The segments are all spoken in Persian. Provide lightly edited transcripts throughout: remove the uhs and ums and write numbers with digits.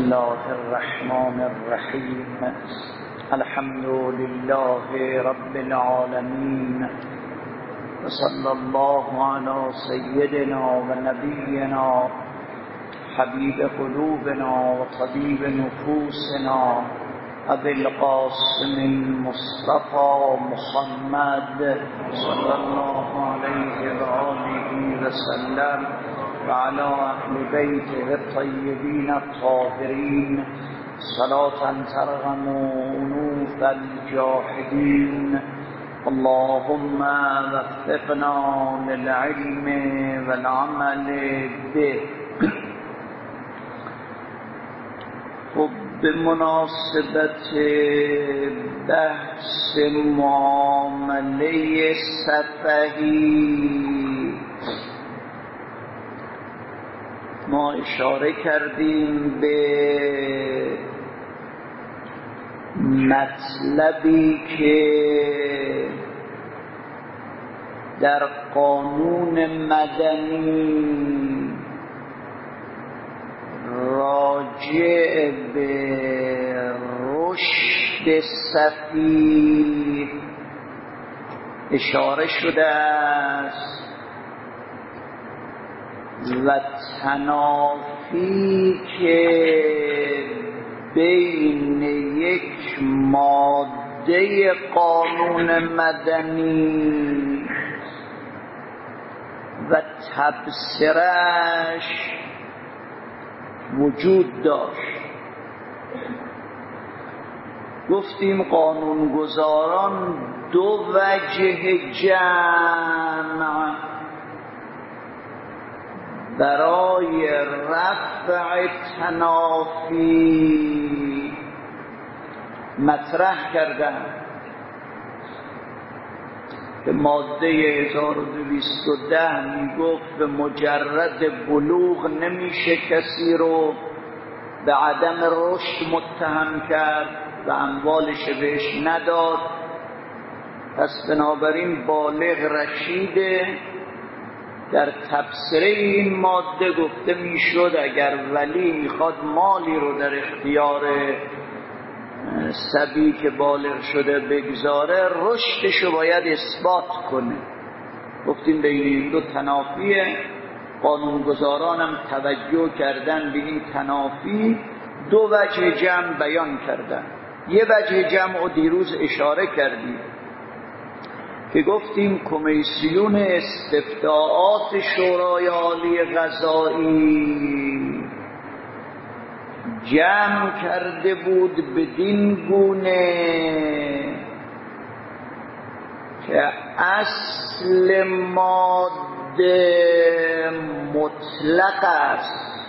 الله الرحمن الرحیم. الحمد لله رب العالمین و صلی الله علی سیدنا و نبینا حبیب قلوبنا و طبیب نفوسنا ابی القاسم المصطفى محمد صلی الله علیه و آله و سلم و علی اهل بیته الطیبین الطاهرین صلاة ترغم انوف الجاحدین. اللهم وفقنا للعلم والعمل به. خب به مناسبت بحث معامله سفهی ما اشاره کردیم به مطلبی که در قانون مدنی راجع به رشد سفیه اشاره شده است و تنافی که بین یک ماده قانون مدنی و تبصره‌اش وجود داشت. گفتیم قانونگذاران دو وجه جمع برای رفع تنافی مطرح کردن که ماده 1210 میگفت به مجرد بلوغ نمیشه کسی رو به عدم رشد متهم کرد و اموالش بهش نداد. پس بنابراین بالغ رشیده. در تبصره این ماده گفته میشد اگر ولی میخواد مالی رو در اختیار صبی که بالغ شده بگذاره رشدشو باید اثبات کنه. گفتیم بین این دو تنافیه. قانونگذاران هم توجه کردن به این تنافی، دو وجه جمع بیان کردن. یه وجه جمع رو دیروز اشاره کردیم که گفتیم کمیسیون استفتاءات شورای عالی قضایی جمع کرده بود بدین گونه که اصل ماده مطلق است.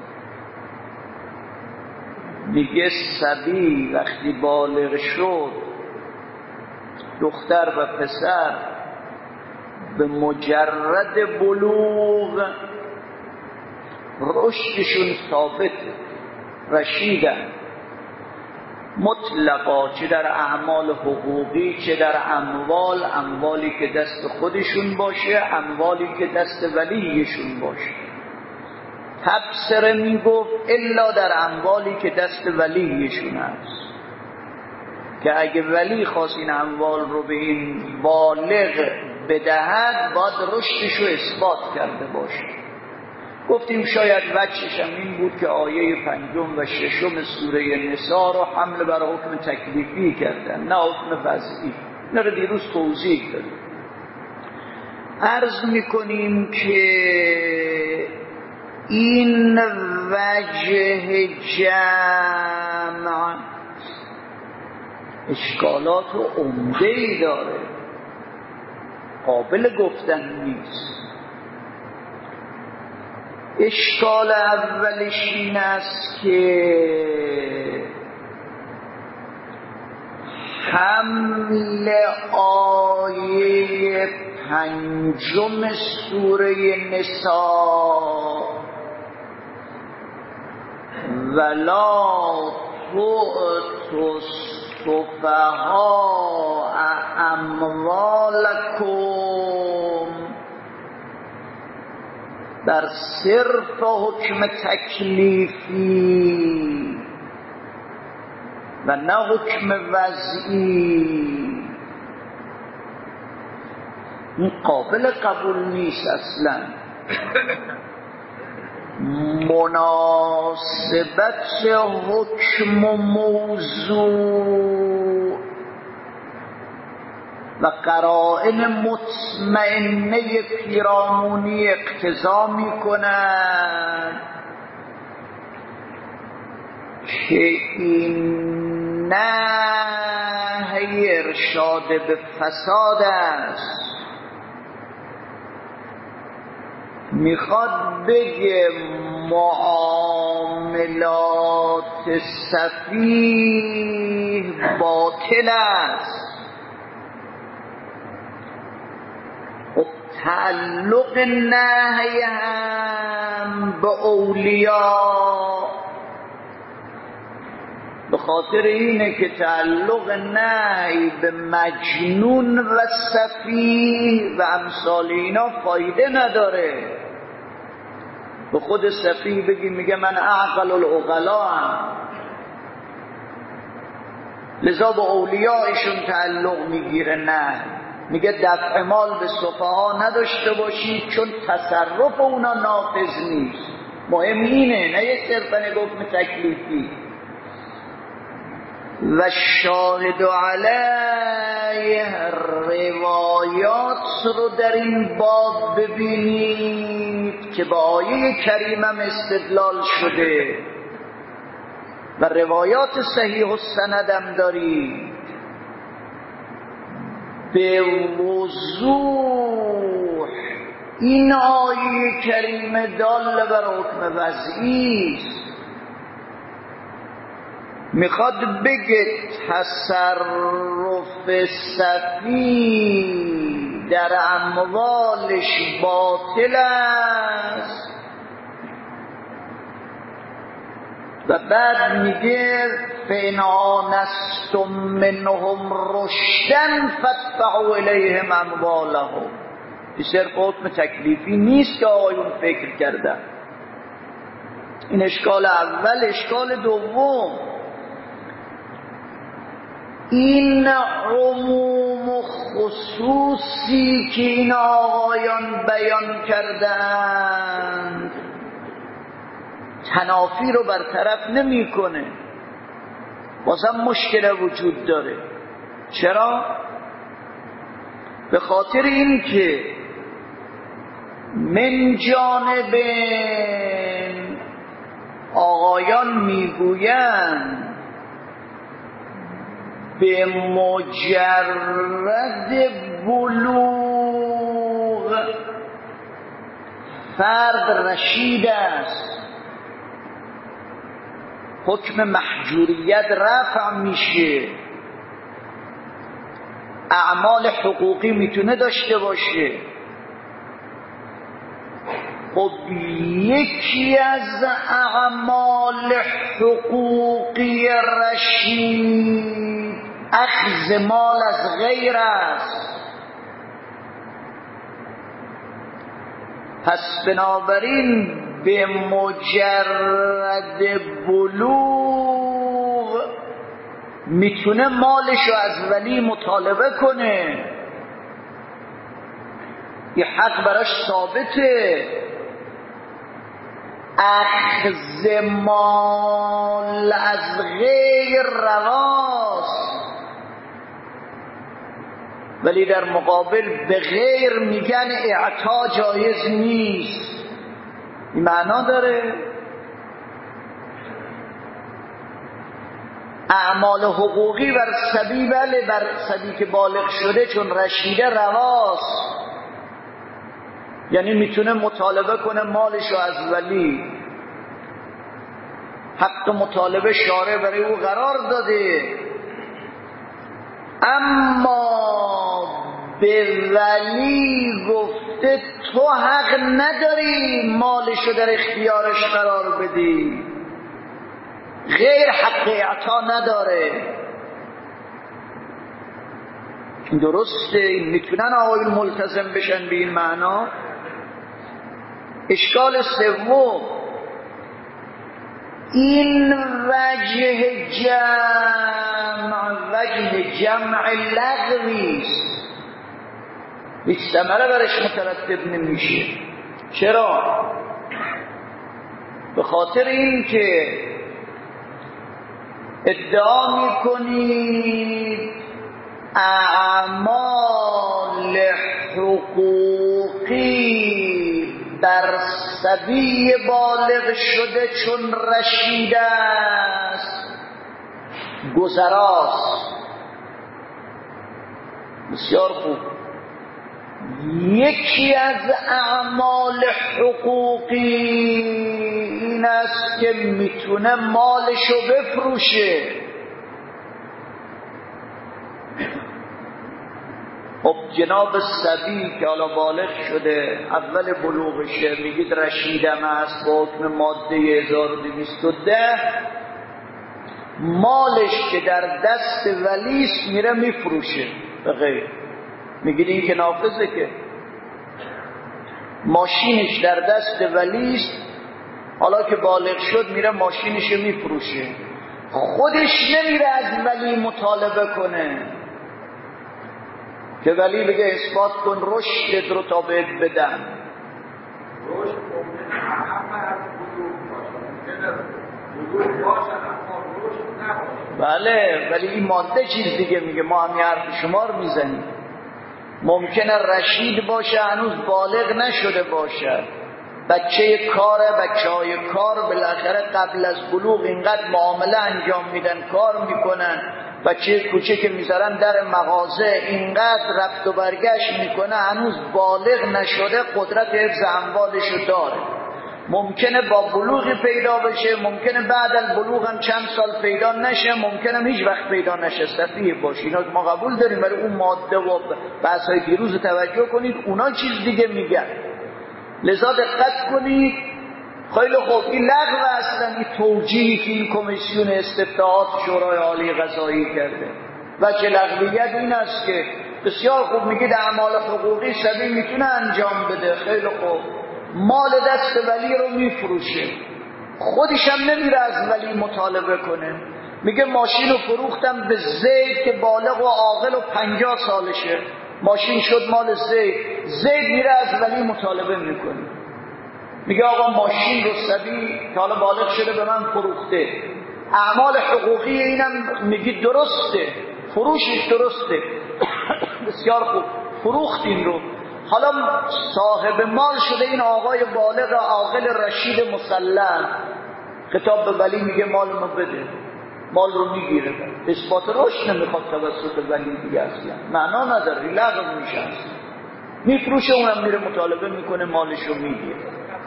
میگه صبی وقتی بالغ شد، دختر و پسر به مجرد بلوغ رشدشون ثابت، رشیدن مطلقا، چه در اعمال حقوقی چه در اموالی که دست خودشون باشه، اموالی که دست ولیشون باشه. تبصره میگفت الا در اموالی که دست ولیشون هست، که اگه ولی خواست این اموال رو به این بالغ بدهد باید رشدش رو اثبات کرده باشه. گفتیم شاید وجهش هم این بود که آیه 5 و 6 سوره نساء رو حمل بر حکم تکلیفی کردن نه حکم وضعی. اینا رو دیروز توضیح دادیم. عرض میکنیم که این وجه جمع اشکالات و عمده‌ای داره، قابل گفتن نیست. اشکال اولش این است که حمل آیه 5 سوره نساء ولا تؤتوا السفهاء اموالکم در صرف حکم تکلیفی و نه حکم وضعی. این قابل قبول نیست اصلا. مناسبت حکم و موضوع و قرائن مطمئنه پیرامونی اقتضا می کند که این نهی ارشاد به فساد است. میخواد بگه معاملات سفیه باطل است. تعلق نهی هم به اولیاء به خاطر اینه که تعلق نهی به مجنون و سفیه و امثال اینا فایده نداره. به خود سفیه بگی میگه من اعقل العقلاء هم، لذا به اولیاءشون تعلق میگیره. نه، میگه دفع مال به سفها نداشته باشید چون تصرف اونا نافذ نیست. مهم اینه، نه یک صرفا حکم تکلیفی. و شاهد علیه روایات رو در این باب ببینید که با آیه کریمم استدلال شده و روایات صحیح السندم دارید. به وضوح این آیه کریمه دال بر حکم وضعی است. میخواد بگه تصرف سفیه در اموالش باطل است و بعد میگه فإن آنستم منهم رشدا فادفعوا الیهم اموالهم. این صرف حکم تکلیفی نیست که آقایون فکر کردن. این اشکال اول. اشکال دوم، این عموم و خصوصی که این آقایان بیان کردند تنافی رو برطرف نمی کنه، بازم مشکل وجود داره. چرا؟ به خاطر این که من جانب آقایان میگویند به مجرد بلوغ فرد رشید است، حکم محجوریت رفع میشه، اعمال حقوقی میتونه داشته باشه. خب یکی از اعمال حقوقی رشید اخذ مال از غیر است. پس بنابراین به مجرد بلوغ میتونه مالشو از ولی مطالبه کنه، یه حق براش ثابته. اخذ مال از غیر رواست، ولی در مقابل به غیر میگن اعطا جایز نیست. این معنا داره. اعمال حقوقی بر سبی، بله بر سبی که بالغ شده چون رشیده رواست، یعنی میتونه مطالبه کنه مالشو از ولی. حق مطالبه شارع برای او قرار داده، اما به ولی گفته تو حق نداری مالشو در اختیارش قرار بدی، غیر حق اعطا نداره. درسته، میتونن آقایون ملتزم بشن به این معنا. اشکال سوم، این وجه جمع لغویست، هیچ ثمره برش مترتب نمیشه. چرا؟ به خاطر این که ادعا میکنید اعمال حقوقی بر صبی بالغ شده چون رشید است گذراست. بسیار خوب. یکی از اعمال حقوقی این است که میتونه مالشو بفروشه. خب جناب صبی که حالا بالغ شده اول بلوغشه، میگید رشیدم است با حکم ماده 1210، مالش که در دست ولیست میره میفروشه به غیر. میگید این که نافذه، که ماشینش در دست ولیست، حالا که بالغ شد میره ماشینشو میفروشه، خودش نمیره از ولی مطالبه کنه که ولی بگه اثبات کن رشدت رو تا بهت بدم. رشد ممکنه اهم از بزرگ باشه، اما رشد نباشه. بله، ولی این ماده چیز دیگه میگه، ما هم حرف شما رو میزنیم. ممکنه رشید باشه هنوز بالغ نشده باشه، بچه کاره، بچه های کار بالاخره قبل از بلوغ اینقدر معامله انجام میدن، کار میکنن، بچه کوچه که میذارن در مغازه اینقدر رفت و برگشت میکنه، هنوز بالغ نشده، قدرت حفظ اموالشو داره. ممکنه با بلوغی پیدا بشه، ممکنه بعد از بلوغ هم چند سال پیدا نشه، ممکنه هیچ وقت پیدا نشه، سفیه باشه. اینا ما قبول داریم، ولی اون ماده و بحث‌های دیروز توجه کنید، اونا چیز دیگه میگن. لذا دقت کنید. خیلی خوب، این لغو هستن، این توجیهی که این کمیسیون استفتاحات شورای عالی قضایی کرده. و چه لغویت این است که بسیار خوب میگید اعمال حقوقی صبی میتونه انجام بده، خیلی خوب، مال دست ولی رو میفروشه، خودش هم نمیره از ولی مطالبه کنه. میگه ماشین رو فروختم به زید که بالغ و عاقل و 50 سالشه، ماشین شد مال زید. زید میره از ولی مطالبه میکنه، میگه آقا ماشین رو صبی که حالا بالغ شده به من فروخته. اعمال حقوقی اینم میگی درسته، فروشش درسته. بسیار خوب، فروخت این رو، حالا صاحب مال شده این آقای بالغ عاقل رشید مسلم. خطاب به ولی میگه مال ما بده، مال رو میگیره، اثبات رشد نمیخواد توسط ولی دیگه، اصلا معنا نداره، لغو میشه، اصلا میفروشه، اونم میره مطالبه میکنه، مالش رو میگیره.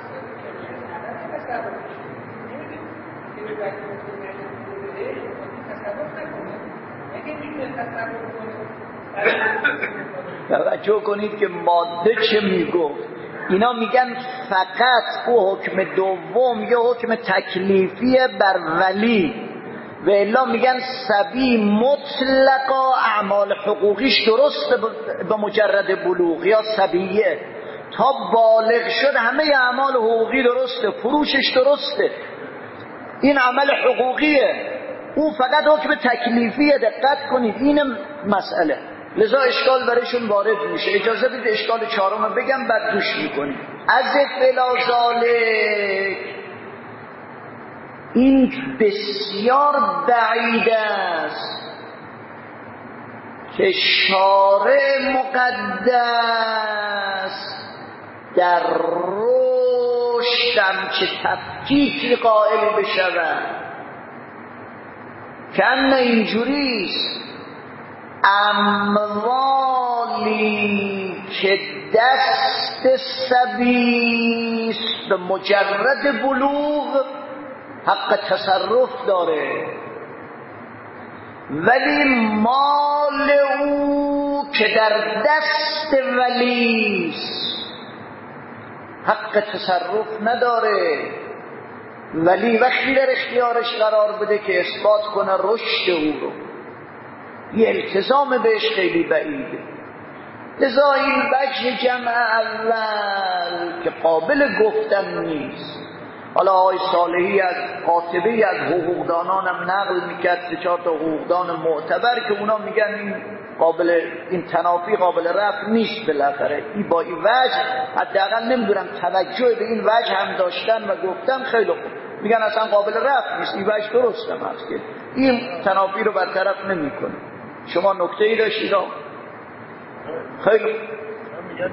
توجه کنید که ماده چه میگفت. اینا میگن فقط او حکم دوم یا حکم تکلیفیه بر ولی، و الا میگن صبی مطلقا اعمال حقوقیش درسته به مجرد بلوغ، یا صبیه تا بالغ شد همه اعمال حقوقی درسته، فروشش درسته، این عمل حقوقیه، او فقط حکم تکلیفیه. دقت کنید، این مسئله، لذا اشکال برایشون وارد میشه. اجازه بدید اشکال چهارم بگم، بعد گوش میکنید. از بلازالک، این بسیار بعید است که شارع مقدس در رشدم چه تفکیکی قائل بشود، که ان اینجوریست اموالی که دست صبیست به مجرد بلوغ حق تصرف داره، ولی مال او که در دست ولیست حق تصرف نداره. ولی وقتی در اختیارش قرار بده که اثبات کنه رشد او رو، یه التزام بهش خیلی بعیده. لذا این وجه جمع اول که قابل گفتن نیست. حالا آقای صالحی از قاطبه‌ای از حقوقدانانم نقل میکرد 3-4 تا حقوقدان معتبر که اونا میگن این تنافی قابل رفع نیست. بالاخره این با این وجه حداقل نمیدونم توجه به این وجه هم داشتن و گفتن خیلی خوب، میگن اصلا قابل رفع نیست، این وجه درست هم هست که این تنافی رو برطرف نمیکنه. شما نکته‌ای داشتید؟ خیلی میگن که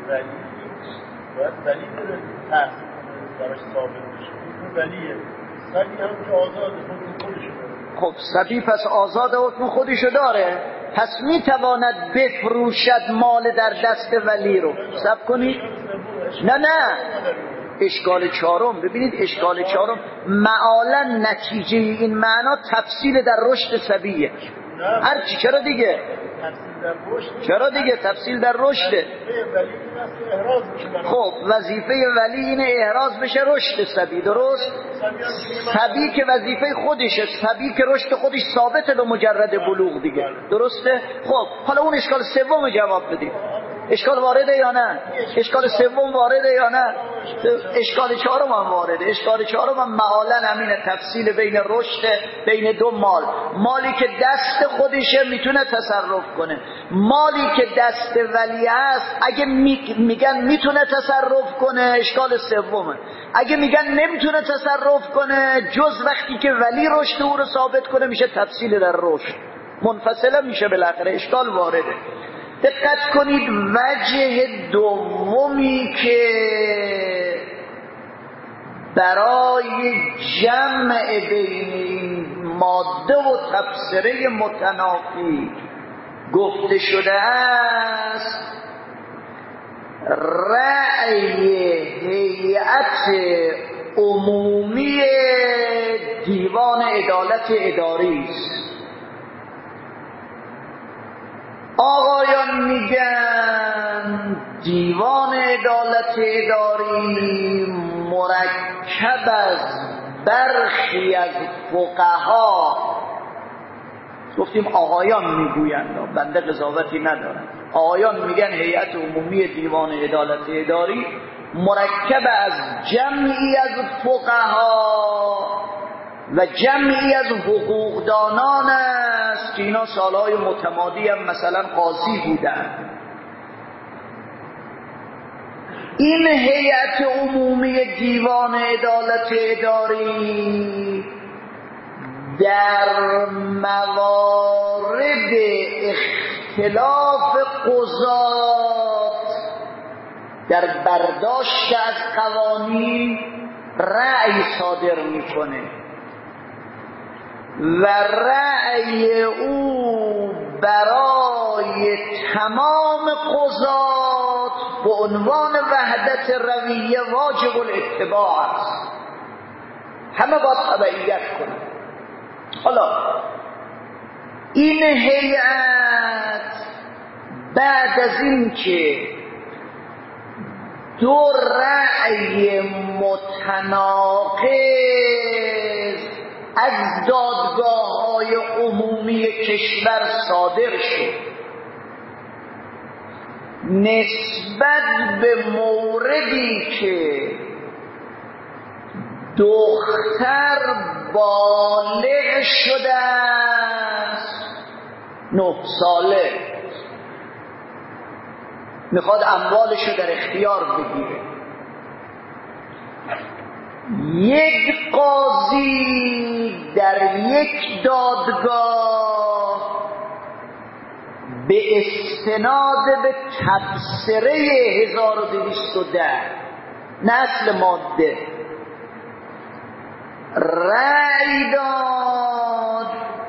ولی داره تحصیل براش ثابت بشه، اون ولیه سبی هم که آزاده خودشو داره. خب سبی پس آزاد حکم خودشو داره، پس میتواند بفروشد مال در دست ولی رو. صبر کنید، نه اشکال چهارم، ببینید اشکال چهارم معالا نتیجه این معنا تفصیل در رشد سبیه. هرچی چرا دیگه تفصیل در رشده. خب وظیفه ولی اینه احراز بشه رشد سبی، درست؟ سبی که وظیفه خودشه، سبی که رشد خودش ثابته به مجرد بلوغ دیگه، درسته؟ خب حالا اون اشکال سوم جواب بدید، اشکال وارده یا نه؟ اشکال سوم وارده یا نه؟ اشکال چهارم هم وارده. اشکال چهارم هم معالا همینه، تفصیل بین رشد بین دو مالی که دست خودشه میتونه تصرف کنه، مالی که دست ولی هست اگه میگن میتونه تصرف کنه اشکال سومه، اگه میگن نمیتونه تصرف کنه جز وقتی که ولی رشد او رو ثابت کنه میشه تفصیل در رشد، منفصله میشه بالاخره، اشکال وارده. دقت کنید وجه دومی که برای جمع بین این ماده و تفسیره متنافی گفته شده است رأی هیئت عمومی دیوان عدالت اداری است. آقایان میگن دیوان عدالت اداری مرکب از برخی از فقها، گفتیم آقایان میگویند بنده قضاوتی ندارم، آقایان میگن هیئت عمومی دیوان عدالت اداری مرکب از جمعی از فقها و جمعی از حقوقدانان است که اینا سالهای متمادی هم مثلا قاضی بودن. این هیئت عمومی دیوان عدالت اداری در موارد اختلاف قضات در برداشت از قوانین رأی صادر میکنه و رأی او برای تمام قضات به عنوان وحدت رویه واجب الاتباع است، همه باید تبعیت کنند. حالا این هیئت بعد از این که دو رأی متناقض از دادگاه‌های عمومی کشور صادر شد نسبت به موردی که دختر بالغ شده است 9 ساله میخواد اموالش رو در اختیار بگیره، یک قاضی در یک دادگاه به استناد به تبصره 1210 نسل ماده رأی داد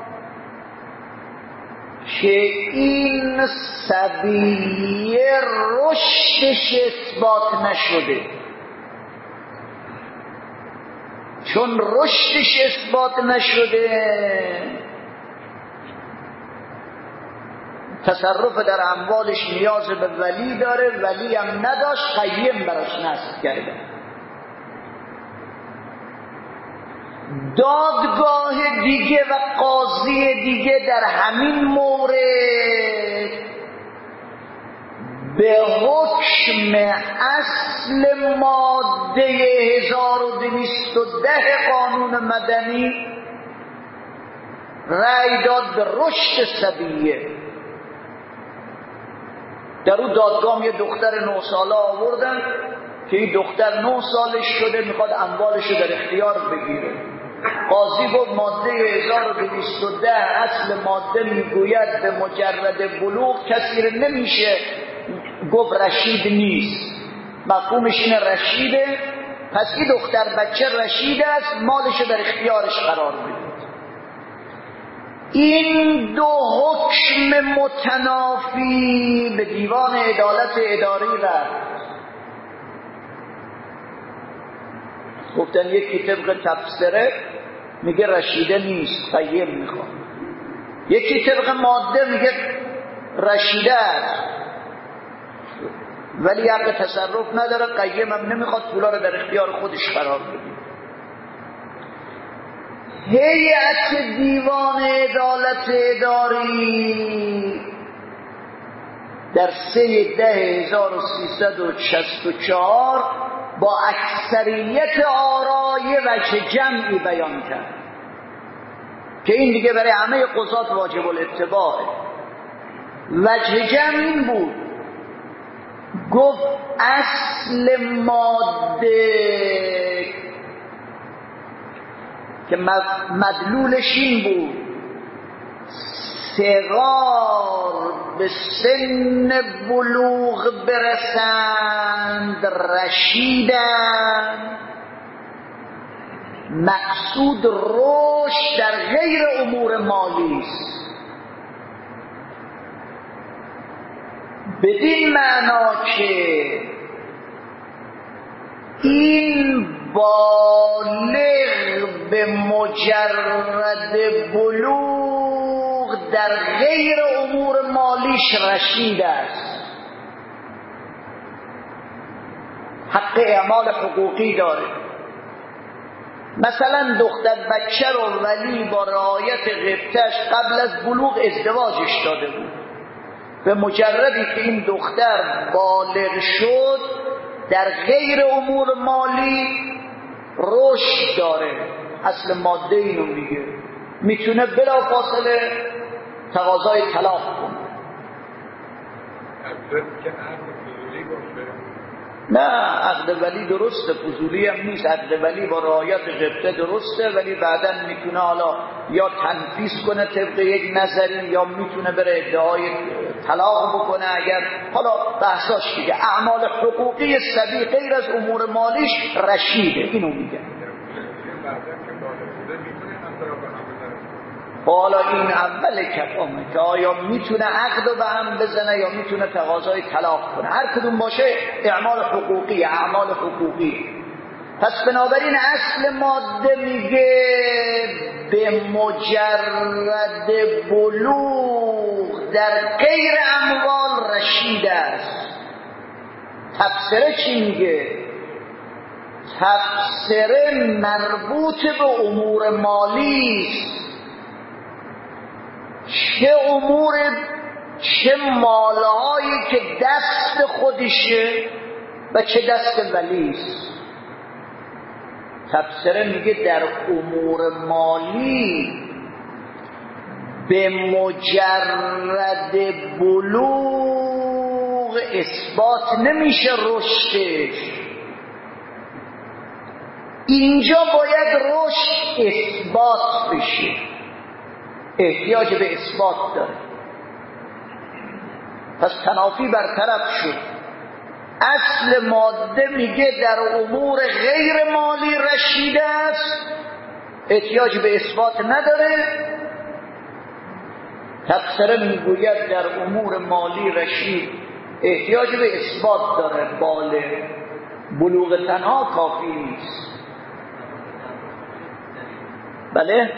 که این سبیه رشدش اثبات نشده، چون رشدش اثبات نشده تصرف در اموالش نیاز به ولی داره، ولی هم نداشت، قیم براش نصب کرده. دادگاه دیگه و قاضی دیگه در همین مورد به حکم اصل ماده 1210 210 قانون مدنی رأی داد به رشد صبیه. در اون دادگاه یه دختر 9 ساله آوردن که این دختر 9 سالش شده میخواد اموالش رو در اختیار بگیره. قاضی گفت ماده 1210 اصل ماده میگوید به مجرد بلوغ کسی رو نمیشه گفت رشید نیست. مفهومش اینه رشیده، پس این دختر بچه رشیده است، مالش رو در اختیارش قرار بدید. این دو حکم متنافی به دیوان عدالت اداری رفت. گفتن یکی طبق تفسیره میگه رشیده نیست، قیم میخواد. یکی طبق ماده میگه رشیده است ولی حق تصرف نداره، قیم هم نمیخواد، پولا رو در اختیار خودش قرار بده. هیئت دیوان عدالت اداری در 3/10/1364 با اکثریت آرای وجه جمعی بیان کرد که این دیگه برای همه قضات واجب الاتباعه. وجه جمع این بود، گفت اصل ماده که مدلولش این بود صغار به سن بلوغ برسند رشیدند، مقصود رشد در غیر امور مالی است. بدین معنا که این بالغ به مجرد بلوغ در غیر امور مالیش رشید است، حق اعمال حقوقی داره. مثلا دختر بچه رو ولی با رعایت غبطش قبل از بلوغ ازدواجش داده بود، به مجردی که این دختر بالغ شد در غیر امور مالی رشد داره. اصل ماده اینو میگه، میتونه بلا فاصله تقاضای طلاق کنه. نه عقد ولی درسته، فضولی هم نیست. عقد ولی با رعایت غبطه درسته، ولی بعدا میتونه حالا یا تنفیذ کنه طبق یک نظری یا میتونه بره ادعای طلاق بکنه. اگر حالا بحثاش دیگه. اعمال حقوقی صبی غیر از امور مالیش رشیده، اینو میگه. حالا این اول کلامه که آیا میتونه عقد رو به هم بزنه یا میتونه تقاضای طلاق کنه. هر کدوم باشه اعمال حقوقی، اعمال حقوقی. پس بنابراین اصل ماده میگه به مجرد بلوغ در غیر اموال رشید است. تفسیره چی میگه؟ تفسیره مربوط به امور مالی است. چه مالهایی که دست خودشه و چه دست ولیست. تفسیره میگه در امور مالی به مجرد بلوغ اثبات نمیشه رشدش. اینجا باید رشد اثبات بشه، احتیاج به اثبات داره. پس تنافی برطرف شد. اصل ماده میگه در امور غیر مالی رشیده است، احتیاج به اثبات نداره. تفسیره میگوید در امور مالی رشید، احتیاج به اثبات داره. بالغ، بلوغ تنها کافی نیست. بله؟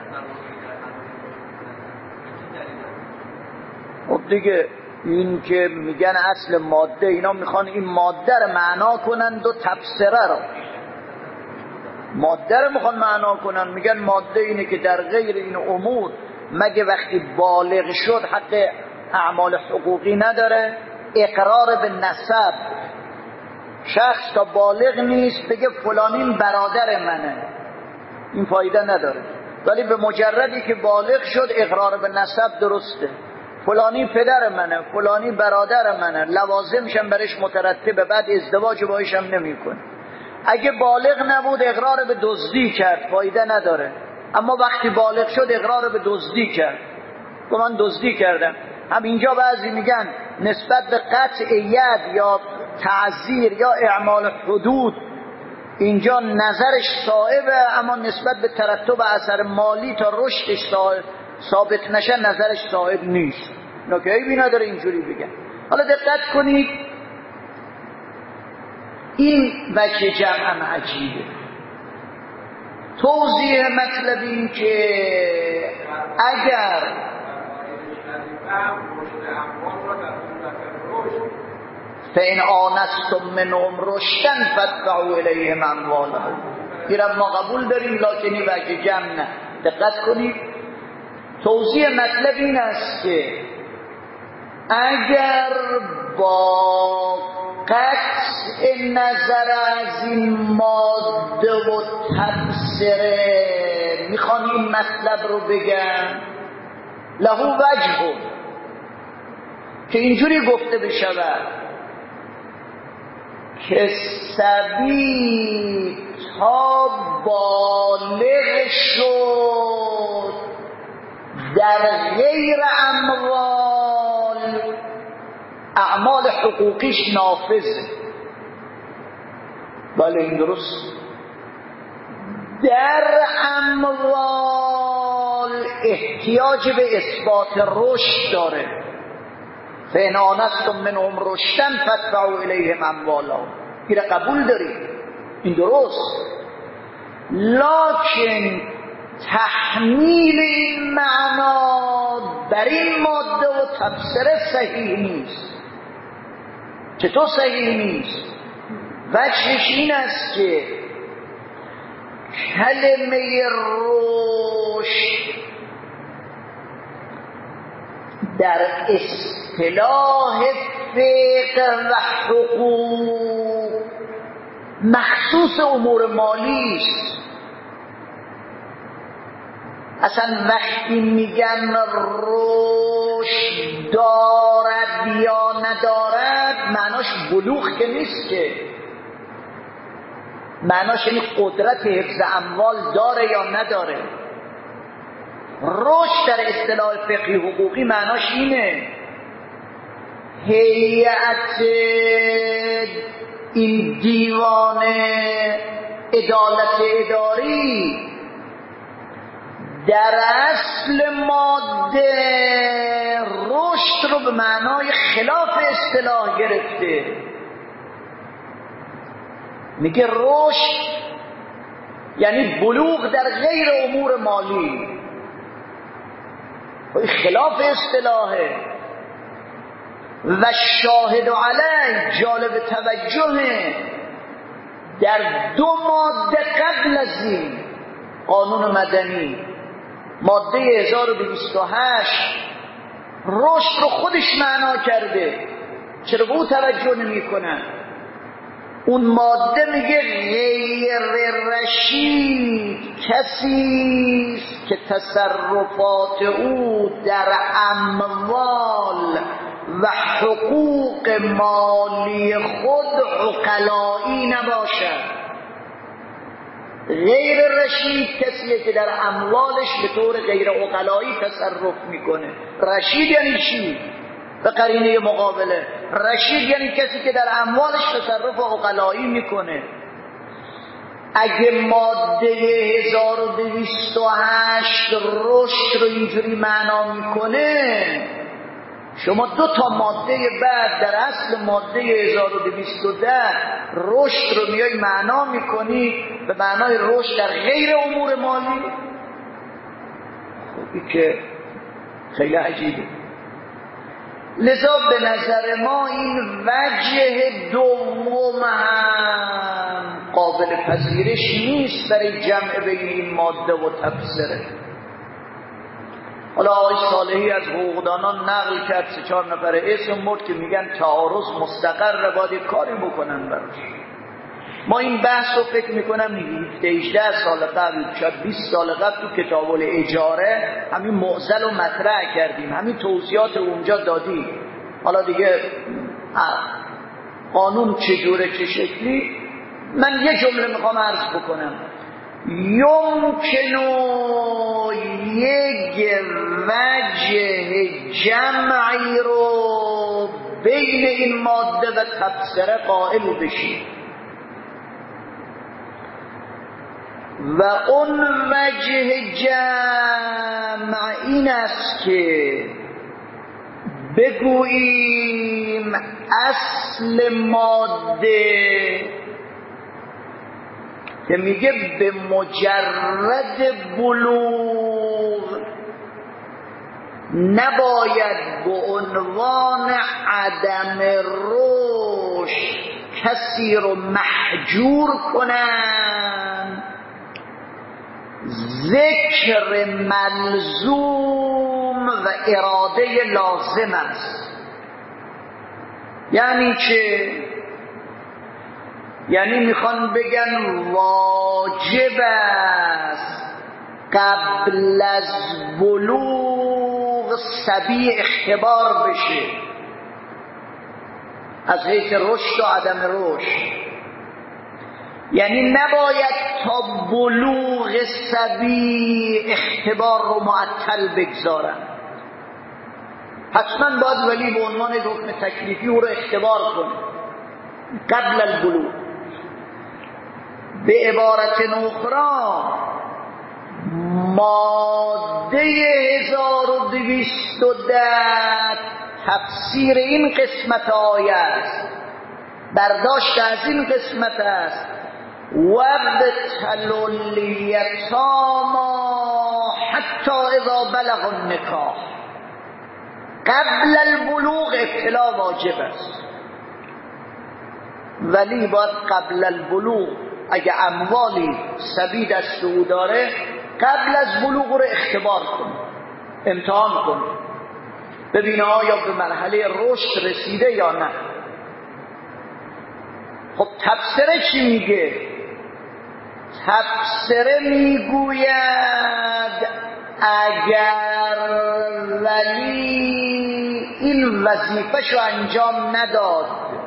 خب دیگه این که میگن اصل ماده، اینا میخوان این ماده رو معنا کنن و تفسیره رو. ماده رو میخوان معنا کنن، میگن ماده اینه که در غیر این امور مگه وقتی بالغ شد حق اعمال حقوقی نداره. اقرار به نسب، شخص تا بالغ نیست بگه فلانی برادر منه، این فایده نداره. ولی به مجردی که بالغ شد اقرار به نسب درسته، فلانی پدر منه، فلانی برادر منه، لوازمشم برش مترتبه، بعد ازدواج باهاش هم نمیکنه. اگه بالغ نبود اقرار به دزدی کرد، فایده نداره. اما وقتی بالغ شد اقرار به دزدی کرد، که من دزدی کردم. هم اینجا بعضی میگن نسبت به قطع ید یا تعزیر یا اعمال حدود اینجا نظرش صائبه، اما نسبت به ترتب اثر مالی تا رشدش ثابت نشه نظرش صائب نیست. نکته ای نداره اینجوری بگن. حالا دقت کنید، این وجه جمع هم عجیبه. توضیح مطلب این که اگر فإن آنستم منهم رشدا فادفعوا إلیهم أموالهم، اینم ما قبول داریم، لکن این وجه جمع نه. دقت کنید، توضیح مطلب این است که اگر با قطع نظر از این ماده و تبصره میخوان این مطلب رو بگن، له وجه، که اینجوری گفته بشود که سبی تا بالغ شد در غیر اموال اعمال حقوقیش نافذه. بله این درست. در اموال احتیاج به اثبات رشد داره. فإن آنستم منهم رشدا فادفعوا إلیهم أموالهم، این قبول داریم، این درست. لکن تحمیل این معنا بر این ماده و تفسیر صحیح نیست. چطور صحیح نیست؟ وجهش این است که کلمه رشد در اصطلاح فقه و حقوق مخصوص امور مالی است. اصلا وقتی میگن رشد دارد یا ندارد معناش بلوغ که نیست، که معناش این قدرت حفظ اموال داره یا نداره. رشد در اصطلاح فقهی حقوقی معناش اینه هیئت این دیوان عدالت اداری در اصل ماده رشد رو به معنای خلاف اصطلاح گرفته. میگه رشد یعنی بلوغ در غیر امور مالی، خلاف اصطلاحه. و شاهد علی جالب توجهه در 2 ماده قبل از این قانون مدنی، ماده 1228 رشد رو خودش معنا کرده. چرا به او توجه نمی کنن؟ اون ماده میگه غیر رشید کسی است که تصرفات او در اموال و حقوق مالی خود عقلایی نباشد. غیر رشید کسیه که در اموالش به طور غیر عقلایی تصرف میکنه. رشید یعنی چی؟ به قرینه مقابله رشید یعنی کسی که در اموالش تصرف عقلایی میکنه. اگه ماده 1228 رشد رو اینجوری معنا میکنه، شما 2 تا ماده بعد در اصل ماده 1210 رشد رو میای معنا میکنی به معنای رشد در غیر امور مالی. خب این که خیلی عجیبه. لذا به نظر ما این وجه دوم هم قابل پذیرش نیست برای جمع بین این ماده و تفسیره. حالا آقای صالحی از حقوقدانان نقل کرد 3-4 نفر اسم برد که میگن تعارض مستقر باید کاری بکنن براش. ما این بحث رو فکر میکنم 18 سال قبل شاید 20 سال قبل تو کتاب الاجاره همین معضل رو مطرح کردیم، همین توضیحات اونجا دادیم. حالا دیگه قانون چجوره چه شکلی. من یه جمله میخوام عرض بکنم. یمکنو یک وجه جمعی رو بین این ماده و تبصره قائل بشید و اون وجه جمع این است که بگوییم اصل ماده که میگه به مجرد بلوغ نباید به عنوان عدم رشد کسی رو محجور کنن، ذکر ملزوم و اراده لازم است. یعنی چه؟ یعنی میخوان بگن واجب است قبل از بلوغ صبی اختبار بشه از حیث رشد و عدم رشد. یعنی نباید تا بلوغ صبی اختبار رو معطل بگذارن، حتما باید ولی به عنوان حکم تکلیفی او رو اختبار کنه قبل البلوغ. به عبارت اخرى ماده 1210 تفسیر این قسمت آیه است، برداشت از این قسمت است وابتلوا الیتاما حتی اذا بلغوا النکاح. قبل البلوغ ابتلا واجب است، ولی باید قبل البلوغ اگه اموالی صبی دست او داره قبل از بلوغ رو اختبار کنه، امتحان کنه، ببینه آیا به مرحله رشد رسیده یا نه. خب تبصره چی میگه؟ تبصره میگوید اگر ولی این وظیفه‌شو انجام نداد،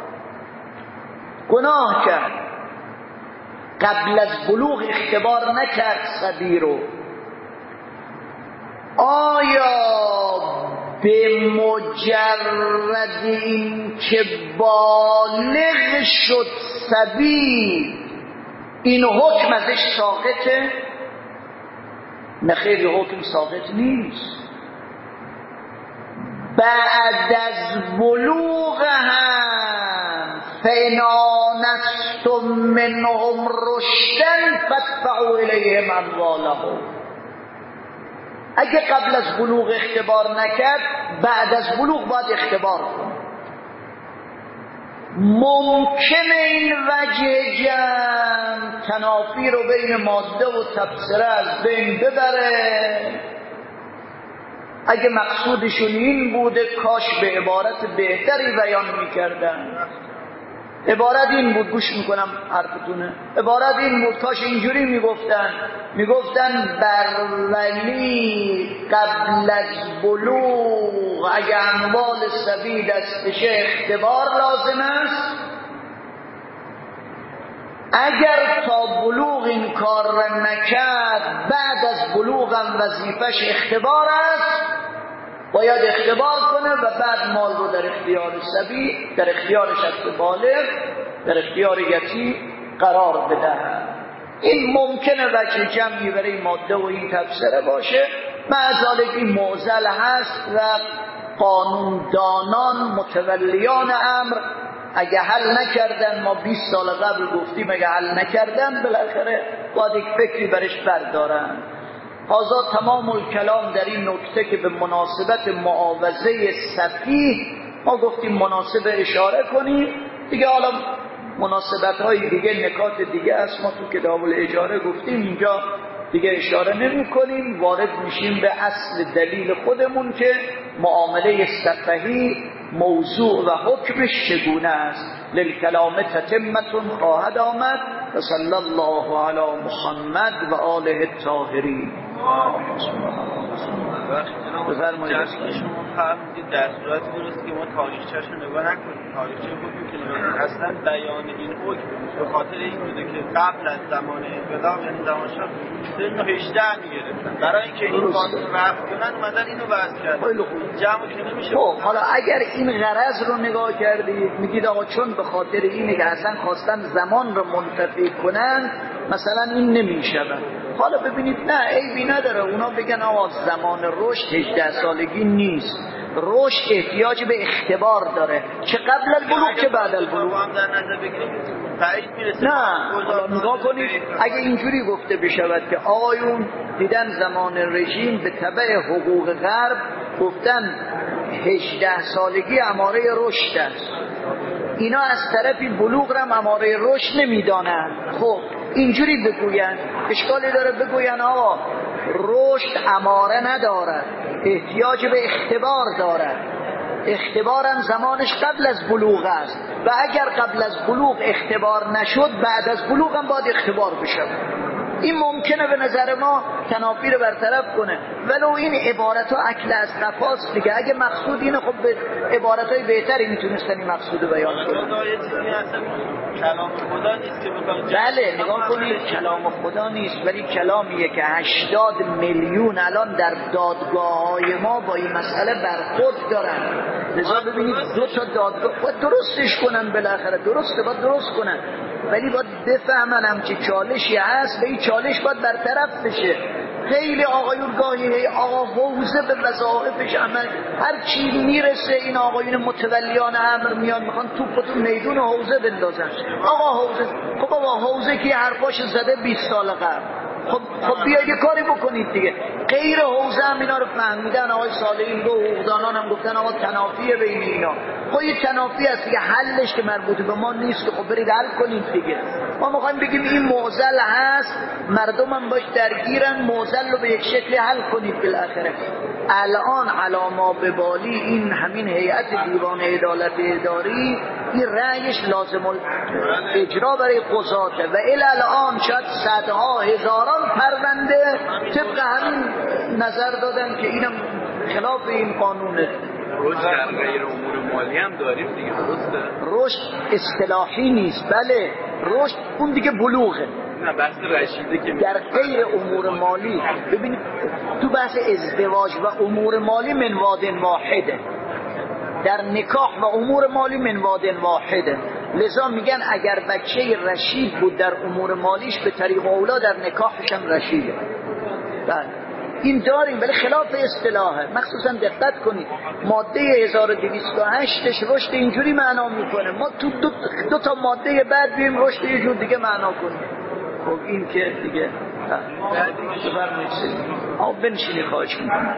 گناه کرد، قبل از بلوغ اختبار نکرد صبی رو، آیا به مجرد این که بالغ شد صبی این حکم ازش ساقطه؟ نه خیلی حکم ساقط نیست. بعد از بلوغ هم فإن آنستم منهم رشدا فادفعوا الیهم اموالهم. اگه قبل از بلوغ اختبار نکرد بعد از بلوغ باید اختبار کنه. ممکنه این وجه جمع تنافی رو بین ماده و تبصره از بین ببره. اگه مقصودشون این بوده کاش به عبارت بهتری بیان میکردن. عبارت این بود، گوش میکنم حرفتونه، عبارت این بود کاش اینجوری میگفتن بر ولی قبل از بلوغ اگه اموال صبی دستشه اختبار لازم است، اگر تا بلوغ این کار را نکرد بعد از بلوغ هم وظیفش اختبار است، باید اختبار کنه و بعد مال رو در اختیار صبی، در اختیار شخص بالغ، در اختیار یتیم قرار بدهد. این ممکنه وجه جمعی برای ماده و این تبصره باشه، معذالک این معضل هست و قانوندانان متولیان امر اگه حل نکردن، ما 20 سال قبل گفتیم اگه حل نکردن بالاخره باید یک فکری برش بردارن. هذا تمام الکلام در این نکته که به مناسبت معاوضه سفیه ما گفتیم مناسبه اشاره کنیم دیگه. حالا مناسبت های دیگه، نکات دیگه است، ما تو کتاب الاجاره گفتیم اینجا دیگه اشاره نمی کنیم، وارد میشیم به اصل دلیل خودمون که معامله سفهی موضوع و حکمش چگونه است. للکلام تتمتون خواهد آمد و صلی الله علی محمد و آله الطاهرین. بفرمایید. شما فرمودید در صورت درست که ما تاریخچه‌اش رو نگاه نکنیم، تاریخچه حکمی که نگاه کنیم، اصلا بیان این حکم به خاطر این بوده که قبل از زمان انقلاب یعنی زمان شاه سن 18 میگرفتن، برای اینکه این قانون رفع کنن اومدن اینو وضع کردن. خیلی خوب. جمع که نمیشه. خب حالا اگر این غرض رو نگاه کردید میگید آقا چون به خاطر اینه که اصلا خواستن زمان رو منتفی کنن مثلا این نمیشود. حالا ببینید نه عیبی نداره اونا بگن آقا زمان رشد 18 سالگی نیست، رشد احتیاج به اختبار داره، چه قبل البلوغ چه بعد البلوغ. نه حالا نگاه کنید اگه اینجوری گفته بشود که آقایون دیدن زمان رژیم به تبع حقوق غرب گفتن 18 سالگی اماره رشد است، اینا از طرفی بلوغ را اماره رشد نمیدانند، خب اینجوری بگوین اشکالی داره بگوین آقا رشد اماره ندارد، احتیاج به اختبار دارد، اختبارم زمانش قبل از بلوغ است و اگر قبل از بلوغ اختبار نشد بعد از بلوغ هم باید اختبار بشه. این ممکنه به نظر ما تنافی رو برطرف کنه، ولو این عبارت ها اکل از قفاست دیگه. اگه مقصود اینه خب به عبارت های بهتری میتونستن این مقصود رو بیان کنن. کلام خدا نیست که بله نگاه کنید کلام خدا نیست ولی کلامیه که 80 میلیون الان در دادگاه های ما با این مسئله برخورد دارن. لذا ببینید دو تا دادگاه باید درستش کنن، بالاخره درسته باید درست کنن ولی باید بفهمن همچه چالشی هست به این چالش باید برطرف بشه. خیلی آقایون گاهی آقا حوزه به وظایفش عمل هر چی میرسه این آقایون متولیان امر میان میخوان توپ تو میدون حوزه بندازن. آقا حوزه خب آقا حوزه که حرفاش زده 20 سال قبل، خب بیاید یه کاری بکنید دیگه. غیر حوزه هم اینا رو فهمیدن، آقای صالحین و حقوقدانان هم گفتن آقا تنافیه بین اینا. خب یه تنافی هست دیگه، حلش که مربوط به ما نیست که خب برید حل کنید دیگه. ما میخوایم بگیم این معضل هست، مردم هم باش درگیرن، معضل رو به یک شکلی حل کنید بالاخره. الان علاما به بالی این همین هیئت دیوان عدالت اداری این رأیش لازم اجرا برای قضاته و الان شاید صدها هزاران پرونده طبق همین نظر دادن که اینم خلاف این قانونه. رشد در غیر امور مالی هم داریم دیگه، درسته؟ رشد اصطلاحی نیست، بله رشد اون دیگه بلوغه. نه بحث رشیده که در غیر امور مالی ببینید تو بحث ازدواج و امور مالی منواد واحده، در نکاح و امور مالی منواد واحده. لذا میگن اگر بچه رشید بود در امور مالیش به طریق اولا در نکاحش هم رشیده. بله این داریم ولی خلاف اصطلاحه. مخصوصا دقت کنید ماده 1208ش رشد اینجوری معنا میکنه، ما تو دو تا ماده بعد بیم رشد یه جور دیگه معنا کنیم. خب این که دیگه بفرمایید آب بنشینی خواهش میکنم.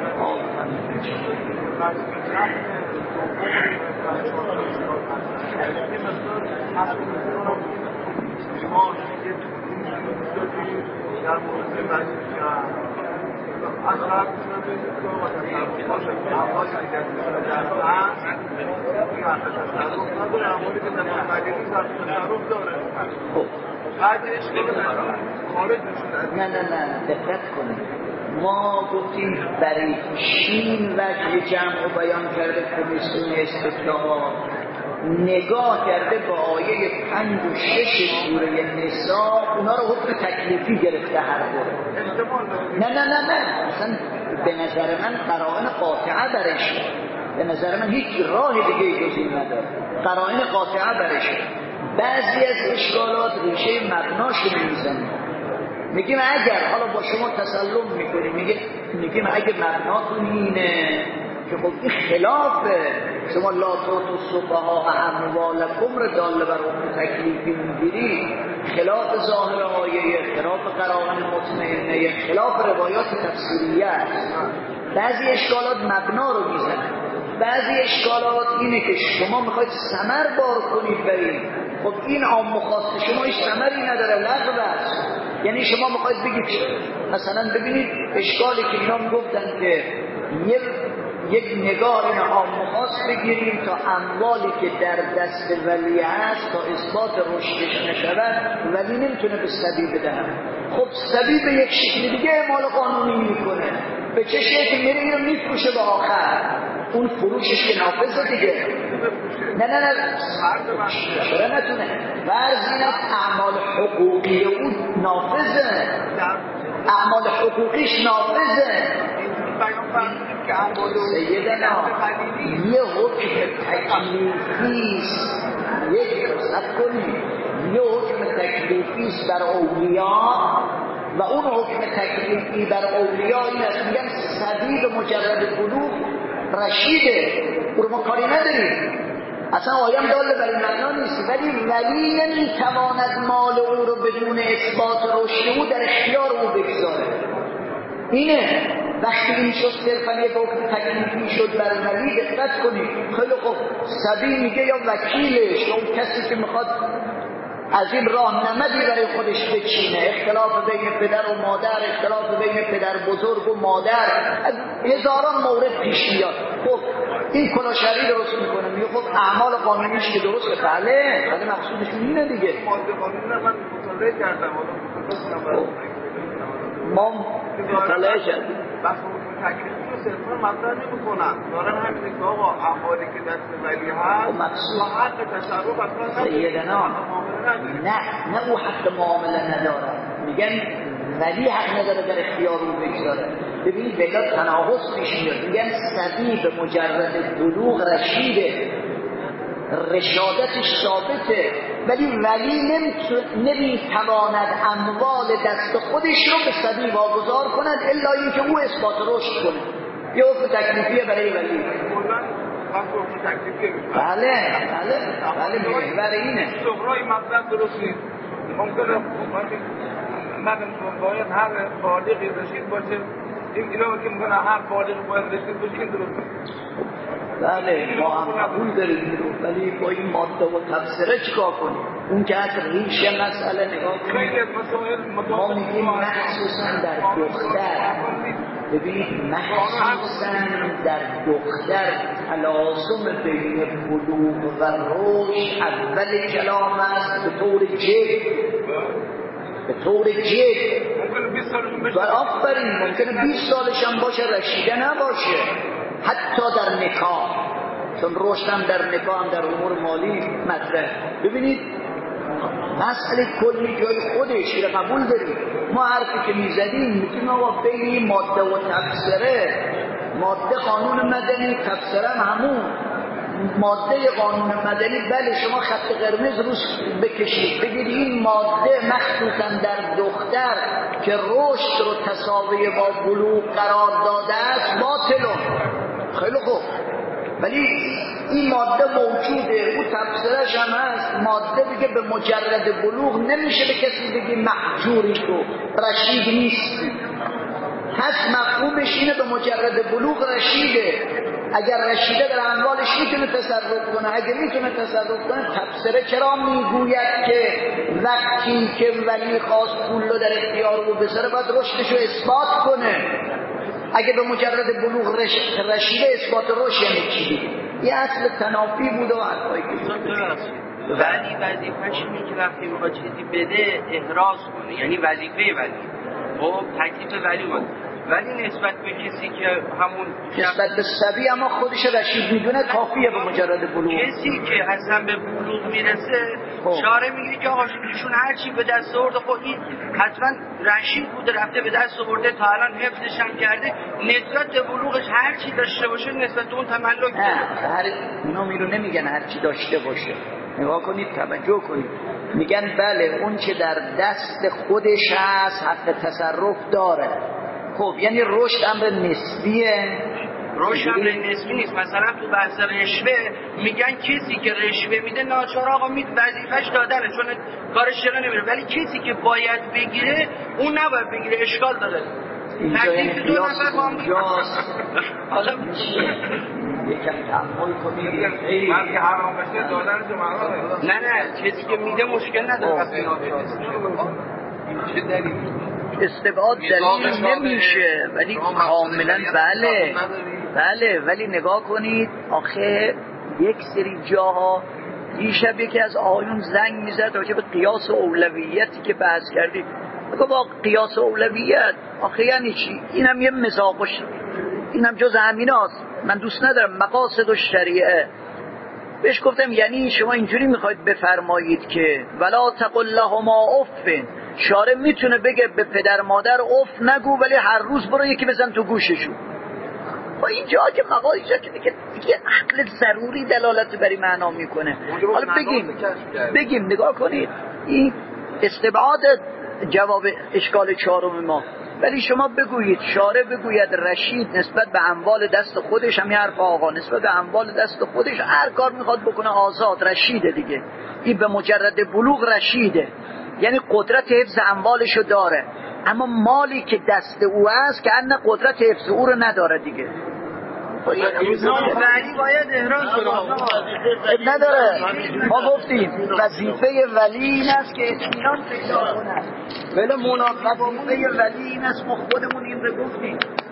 نه دقت کنید ما گفتیم برای چین وجه جمع و بیان کرده کمیسیون استفتاها، نگاه کرده با آیه 5 و 6 سوره نساء اونا رو حکم تکلیفی گرفته هر دو. نه اصلا به نظر من قرائن قاطعه برش، به نظر من هیچ راه دیگه جز این نداره، قرائن قاطعه برش. بعضی از اشکالات ریشه مبناش میزنه، میگیم اگر حالا با شما تسلم میکنیم میگیم اگه مبناتون اینه که خب این خلافه، شما لا تاتوا السفهاء اموالکم رو داله بر اون تکلیفی میگیری، خلاف ظاهر آیه، خلاف قرائن مطمئنه، خلاف روایات تفسیریه است. بعضی اشکالات مبنا رو میزنن، بعضی اشکالات اینه که شما میخواید ثمر بار کنید برید، خب این عام و خاص شما هیچ ثمری نداره، لغو است. یعنی شما میخواید بگید مثلا ببینید اشکالی که اینا میگفتن که یک نگاه این عام خاص بگیریم تا اموالی که در دست ولی هست تا اثبات رشدش نشود ولی نمیتونه به سبی بدهد. خب سبی به یک شکل دیگه اعمال قانونی میکنه، به چه شکل میره اینو میفروشه به آخر، اون فروشش که نافذه دیگه. نه چرا نتونه؟ فرض این است اعمال حقوقی او نافذه، اعمال حقوقیش نافذه. سیدنا یه حکم تکلیفیست، یه حکم تکلیفیست بر اولیاء و اون حکم تکلیفی بر اولیاء این است میگن سبیل مجرد بلوغ رشیده، او رو ما کاری نداریم، اصلا آیم داله بر این معنا نیست، ولی ولی نمیتواند مال او رو بدون اثبات رشد او در اختیار او بگذاره. اینه وقتی این شد صرفا یک حکم تکلیفی شد بر ولی، دقت کنید خیلی خوب سبی میگه یا وکیلش یا اون کسی که میخواد از این راهنمایی برای خودش بچینه، اختلاف بین پدر و مادر، اختلاف بین پدر بزرگ و مادر، از هزاران مورد پیش میاد. خب این کلاشری درست میکنه، میگه خب اعمال قانونیش که درسته، بله مقصودشون اینه دیگه. ماده قانونی رو من مطالعه کردم، ما مطالعه کردیم بس حکم تکلیفی رو صرفا مطرح نمی‌کنن، دارن همین که آقا اعمالی که دست ولی هست و حق تصرف اصلا سیدنا نه او حق معامله نداره، میگن ولی حق نداره در اختیار او بگذاره. ببینید بلا تناقض پیش میاد، میگن سبی به مجرد بلوغ رشیده، رشادتش ثابته، ولی نمیتواند اموال دست خودش رو به سبی واگذار کند الا اینکه او اثبات رشد کنه. یه حکم تکلیفیه برای ولی. بله برای اینه. صغرای مطلب درست نیست. ممکنه من باید هر بالغی رشید باشه، اینا که میگن هر بالغ باید رشید باشه، این درست نیست. بله ما هم قبول داریم، ولی با این ماده و تفسیره چیکار کنیم؟ اون که از ریشه مسئله نگاه کنیم. ما میگیم مخصوصا در دختر، ببینید مخصوصا در دختر تلازم بین بلوغ و رشد اول کلام است به طور جد و آفرین ممکنه 20 سالش هم باشه رشیده نباشه، حتی در نکاح، چون رشد هم در نکاح هم در امور مالی مطرح. ببینید مسئله کلی جای خودش رو قبول داریم. ما حرفی که میزدیم میتونیم آقا بین ماده و تفسیره، ماده قانون مدنی، تفسیره همون ماده قانون مدنی. بله شما خط قرمز روش بکشید بگید این ماده مخصوصا در دختر که رشد رو تساوی با بلوغ قرار داده است باطلون، خیلی خوب، ولی این ماده موجوده، او تفسیرش هم هست. ماده بگه به مجرد بلوغ نمیشه به کسی بگی محجوری تو رشید نیستی، هست مفهومش اینه به مجرد بلوغ رشیده. اگر رشیده در اموالش میتونه تصرف کنه، اگر میتونه تصرف کنه تفسیره چرا میگوید که وقتی که ولی خواست پول رو در اختیار او بذاره باید رشدش رو اثبات کنه؟ اگه به مجرد بلوغ رشیده اثبات رشد یعنی چی؟ یه اصل تنافی بوده و حرفایی که ولی وظیفه‌ش اینه که وقتی میخواد چیزی بده احراز کنه، یعنی وظیفه ولی خب تکلیف ولی بود. ولی نسبت به کسی که همون نسبت به سبی اما خودش رشید میدونه کافیه به مجرد بلوغ. کسی که اصلا به بلوغ میرسه شارع میگه که آقا ایشون هر چی به دست آورده خب این حتما رشید بوده رفته به دست آورده تا الان حفظش هم کرده، نسبت به بلوغش هر چی داشته باشه نسبت به اون تملک داره. اینا میرو نمیگن هر چی داشته باشه، نگاه کنید توجه کنید، میگن بله اون که در دست خودش هست حق تصرف داره. خب یعنی رشد امر نسبیه؟ رشد امر نسبی نیست. مثلا تو بحث رشوه میگن کسی که رشوه میده ناچار آقا وظیفش دادنه چون کارش چرا نمیره، ولی کسی که باید بگیره اون نباید بگیره، اشکال داره. اینجا یعنی قیاس اونجاست. حالا یکم تحمل کنید من که حرام بشه دادن تو نه کسی که میده مشکل نداره. چه دلیلی؟ استبعاد دلیل نمیشه، ولی کاملا بله ولی نگاه کنید آخه یک سری جاها دیشب یکی از آقایون زنگ میزد راجع به قیاس اولویتی که بحث کردید. بگو با قیاس اولویت آخه یعنی چی؟ اینم یه مزاقش، اینم جز همین هست. من دوست ندارم مقاصد و شریعه. بهش گفتم یعنی شما اینجوری میخواید بفرمایید که ولا تقل لهما اف، شارع میتونه بگه به پدر مادر اف نگو ولی هر روز برو یکی بزن تو گوششون. با اینجا که مقایجا که دیگه عقل ضروری دلالت بری معنا میکنه. حالا بگیم نگاه کنید این استبعاد جواب اشکال چهارم ما. ولی شما بگویید شارع بگوید رشید نسبت به اموال دست خودش، همین حرف آقا نسبت به اموال دست خودش هر کار میخواد بکنه آزاد رشیده دیگه. این به مجرد بلوغ رشیده، یعنی قدرت حفظ اموالشو داره، اما مالی که دست او است که ان قدرت حفظ او رو نداره دیگه. ولی باید احرام کنه نداره. ما گفتیم وظیفه ولی این است که اطمینان پیدا کنه. ولی وظیفه ولی این است، ما خودمون این رو گفتیم.